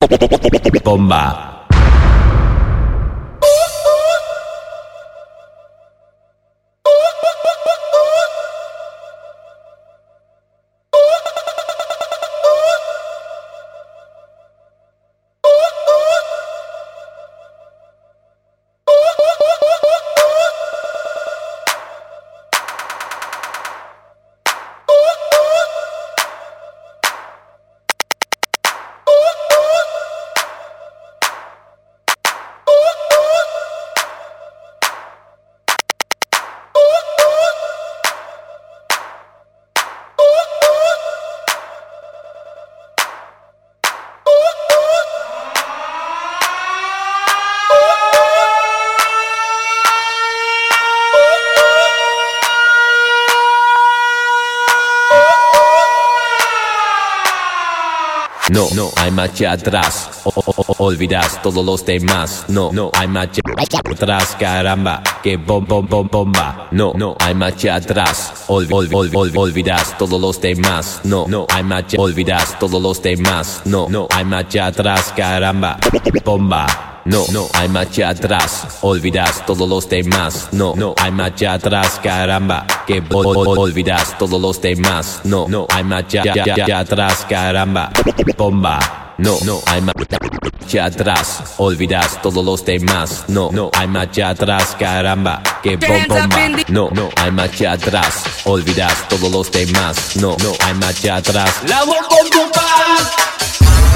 Bomba. No hay marcha atrás, olvidas todos los demás. No hay marcha atrás, caramba, que bomba. No hay marcha atrás, olvidas todos los demás. No hay marcha, olvidas todos los demás. No hay marcha atrás, caramba, bomba. No hay marcha atrás, olvidas todos los demás. No hay marcha atrás, caramba, que olvidas todos los demás. No hay marcha atrás, caramba, bomba. No hay marcha atrás, olvidas todos los demás. No hay marcha atrás, caramba, que bomba. No hay marcha atrás, olvidas todos los demás. No hay marcha atrás. La bomba.